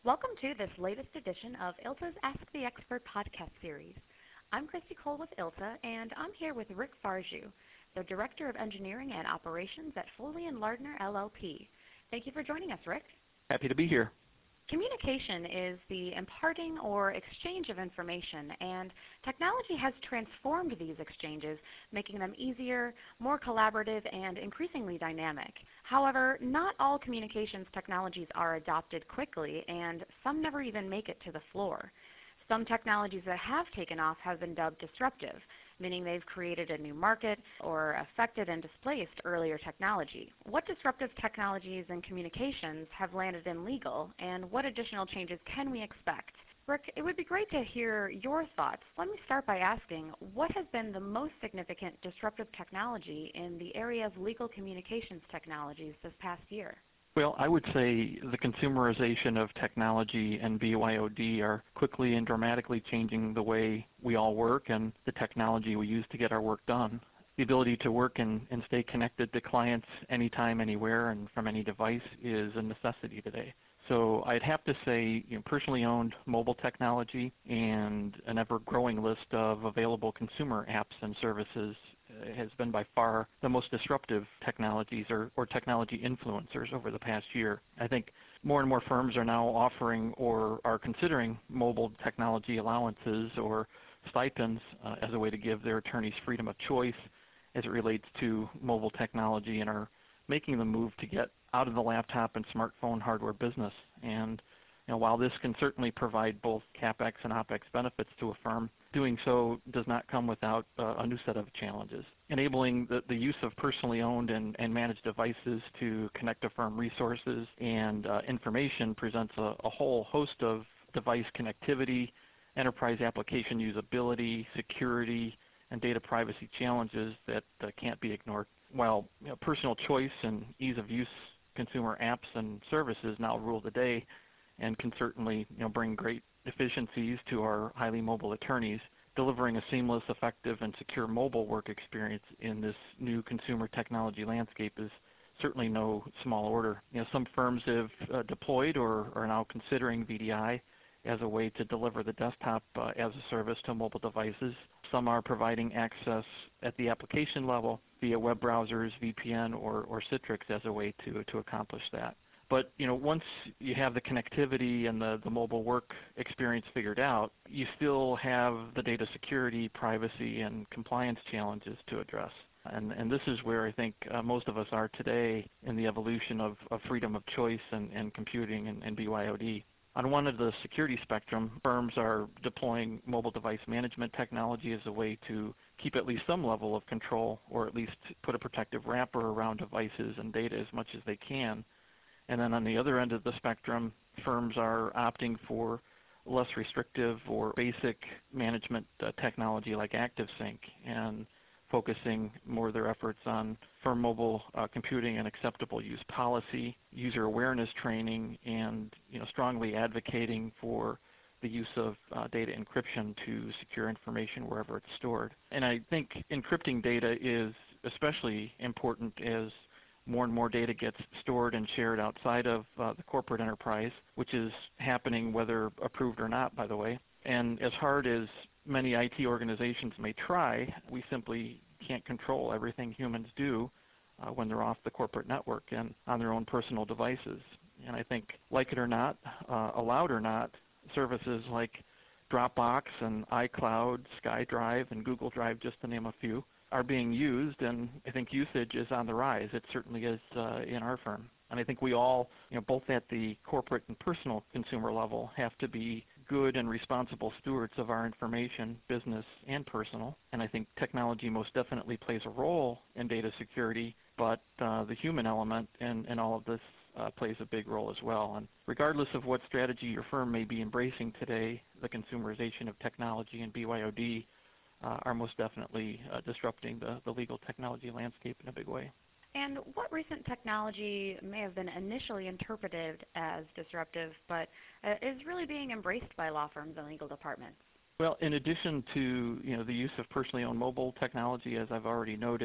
Welcome to this latest edition of ILTA's Ask the Expert podcast series. I'm Christy Cole with ILTA, and I'm here with Rick Farju, the Director of Engineering and Operations at Foley & Lardner, LLP. Thank you for joining us, Rick. Happy to be here. Communication is the imparting or exchange of information, and technology has transformed these exchanges, making them easier, more collaborative, and increasingly dynamic. However, not all communications technologies are adopted quickly, and some never even make it to the floor. Some technologies that have taken off have been dubbed disruptive, meaning they've created a new market or affected and displaced earlier technology. What disruptive technologies and communications have landed in legal, and what additional changes can we expect? Rick, it would be great to hear your thoughts. Let me start by asking, what has been the most significant disruptive technology in the area of legal communications technologies this past year? Well, I would say the consumerization of technology and BYOD are quickly and dramatically changing the way we all work and the technology we use to get our work done. The ability to work and stay connected to clients anytime, anywhere, and from any device is a necessity today. So I'd have to say, personally owned mobile technology and an ever-growing list of available consumer apps and services has been by far the most disruptive technologies or technology influencers over the past year. I think more and more firms are now offering or are considering mobile technology allowances or stipends as a way to give their attorneys freedom of choice as it relates to mobile technology and are making the move to get out of the laptop and smartphone hardware business. And while this can certainly provide both CapEx and OpEx benefits to a firm, doing so does not come without a new set of challenges. Enabling the use of personally owned and managed devices to connect to firm resources and information presents a whole host of device connectivity, enterprise application usability, security, and data privacy challenges that can't be ignored. While personal choice and ease of use consumer apps and services now rule the day and can certainly bring great efficiencies to our highly mobile attorneys, delivering a seamless, effective, and secure mobile work experience in this new consumer technology landscape is certainly no small order. Some firms have deployed or are now considering VDI as a way to deliver the desktop as a service to mobile devices. Some are providing access at the application level via web browsers, VPN, or Citrix as a way to accomplish that. But once you have the connectivity and the mobile work experience figured out, you still have the data security, privacy, and compliance challenges to address. And this is where I think most of us are today in the evolution of freedom of choice and computing and BYOD. On one of the security spectrum, firms are deploying mobile device management technology as a way to keep at least some level of control, or at least put a protective wrapper around devices and data as much as they can. And then on the other end of the spectrum, firms are opting for less restrictive or basic management technology like ActiveSync and focusing more of their efforts on firm mobile computing and acceptable use policy, user awareness training, and strongly advocating for the use of data encryption to secure information wherever it's stored. And I think encrypting data is especially important as more and more data gets stored and shared outside of the corporate enterprise, which is happening whether approved or not, by the way. And as hard as many IT organizations may try, we simply can't control everything humans do when they're off the corporate network and on their own personal devices. And I think, like it or not, allowed or not, services like Dropbox and iCloud, SkyDrive, and Google Drive, just to name a few, are being used, and I think usage is on the rise. It certainly is in our firm. And I think we all, both at the corporate and personal consumer level, have to be good and responsible stewards of our information, business and personal. And I think technology most definitely plays a role in data security, but the human element in all of this plays a big role as well. And regardless of what strategy your firm may be embracing today, the consumerization of technology and BYOD are most definitely disrupting the legal technology landscape in a big way. And what recent technology may have been initially interpreted as disruptive, but is really being embraced by law firms and legal departments? Well, in addition to the use of personally owned mobile technology, as I've already noted,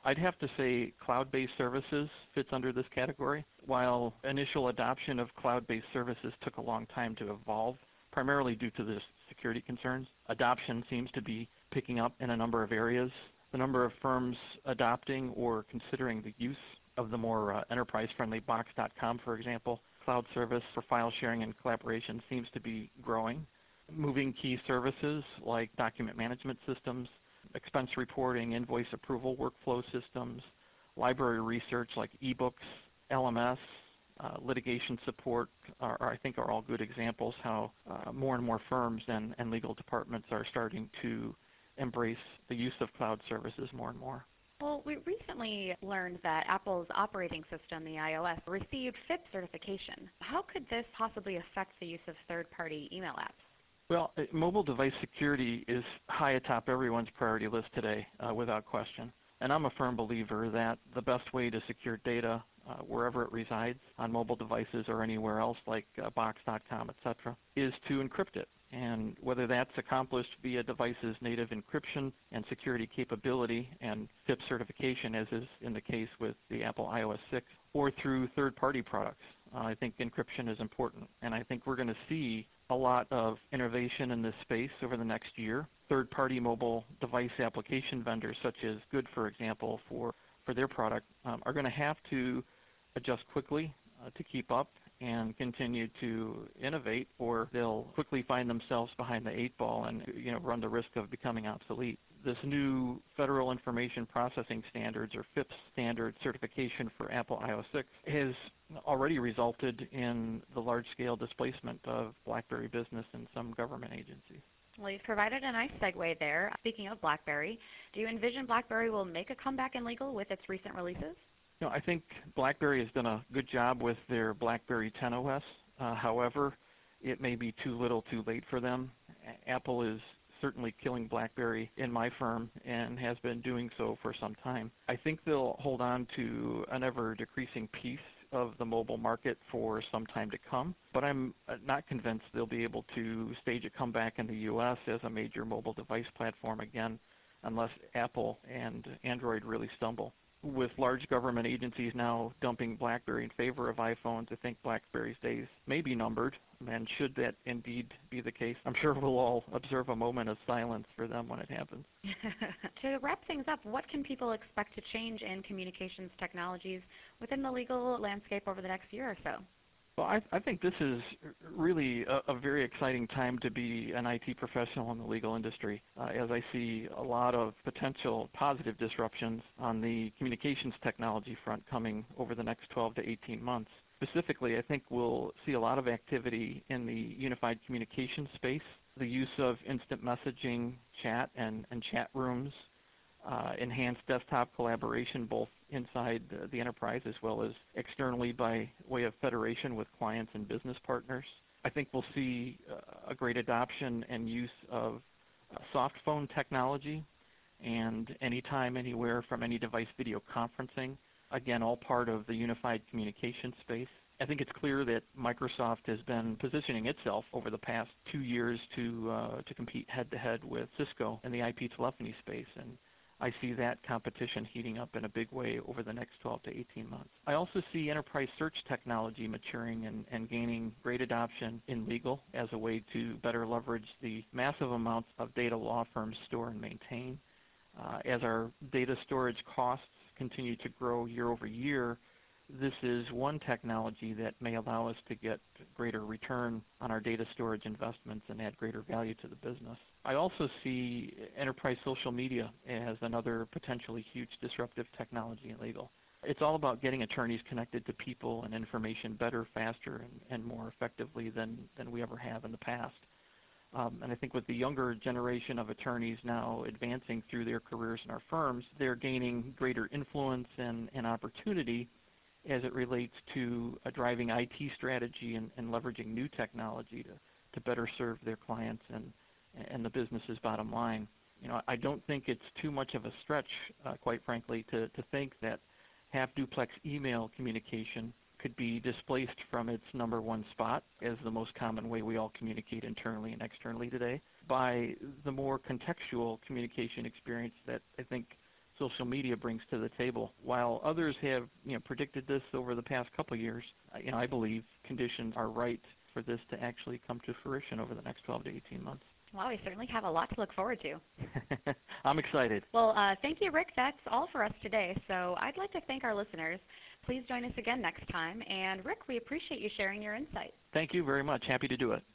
I'd have to say cloud-based services fits under this category. While initial adoption of cloud-based services took a long time to evolve, primarily due to the security concerns, adoption seems to be picking up in a number of areas. The number of firms adopting or considering the use of the more enterprise-friendly Box.com, for example, cloud service for file sharing and collaboration seems to be growing. Moving key services like document management systems, expense reporting, invoice approval workflow systems, library research like ebooks, LMS, litigation support I think are all good examples how more and more firms and legal departments are starting to embrace the use of cloud services more and more. Well, we recently learned that Apple's operating system, the iOS, received FIPS certification. How could this possibly affect the use of third-party email apps? Well, mobile device security is high atop everyone's priority list today, without question. And I'm a firm believer that the best way to secure data wherever it resides on mobile devices or anywhere else like Box.com, etc., is to encrypt it. And whether that's accomplished via device's native encryption and security capability and FIPS certification, as is in the case with the Apple iOS 6, or through third-party products, I think encryption is important. And I think we're going to see a lot of innovation in this space over the next year. Third-party mobile device application vendors, such as Good, for example, for their product, are going to have to adjust quickly to keep up and continue to innovate, or they'll quickly find themselves behind the eight ball and run the risk of becoming obsolete. This new Federal Information Processing Standards, or FIPS standard certification for Apple iOS 6 has already resulted in the large-scale displacement of BlackBerry Business in some government agencies. Well, you've provided a nice segue there. Speaking of BlackBerry, do you envision BlackBerry will make a comeback in legal with its recent releases? I think BlackBerry has done a good job with their BlackBerry 10 OS. However, it may be too little too late for them. Apple is certainly killing BlackBerry in my firm and has been doing so for some time. I think they'll hold on to an ever-decreasing piece of the mobile market for some time to come, but I'm not convinced they'll be able to stage a comeback in the U.S. as a major mobile device platform again unless Apple and Android really stumble. With large government agencies now dumping BlackBerry in favor of iPhones, I think BlackBerry's days may be numbered, and should that indeed be the case, I'm sure we'll all observe a moment of silence for them when it happens. To wrap things up, what can people expect to change in communications technologies within the legal landscape over the next year or so? Well, I think this is really a very exciting time to be an IT professional in the legal industry, as I see a lot of potential positive disruptions on the communications technology front coming over the next 12 to 18 months. Specifically, I think we'll see a lot of activity in the unified communications space, the use of instant messaging, chat, and chat rooms, enhanced desktop collaboration both inside the enterprise as well as externally by way of federation with clients and business partners. I think we'll see a great adoption and use of soft phone technology and anytime, anywhere from any device video conferencing, again, all part of the unified communication space. I think it's clear that Microsoft has been positioning itself over the past 2 years to compete head-to-head with Cisco in the IP telephony space, and I see that competition heating up in a big way over the next 12 to 18 months. I also see enterprise search technology maturing and gaining great adoption in legal as a way to better leverage the massive amounts of data law firms store and maintain. As our data storage costs continue to grow year over year, this is one technology that may allow us to get greater return on our data storage investments and add greater value to the business. I also see enterprise social media as another potentially huge disruptive technology in legal. It's all about getting attorneys connected to people and information better, faster, and more effectively than we ever have in the past. And I think with the younger generation of attorneys now advancing through their careers in our firms, they're gaining greater influence and opportunity as it relates to a driving IT strategy and leveraging new technology to better serve their clients and the business's bottom line. I don't think it's too much of a stretch, quite frankly, to think that half-duplex email communication could be displaced from its number one spot as the most common way we all communicate internally and externally today by the more contextual communication experience that I think social media brings to the table. While others have predicted this over the past couple of years, I believe conditions are right for this to actually come to fruition over the next 12 to 18 months. Well, we certainly have a lot to look forward to. I'm excited. Well, thank you, Rick. That's all for us today. So I'd like to thank our listeners. Please join us again next time. And Rick, we appreciate you sharing your insight. Thank you very much. Happy to do it.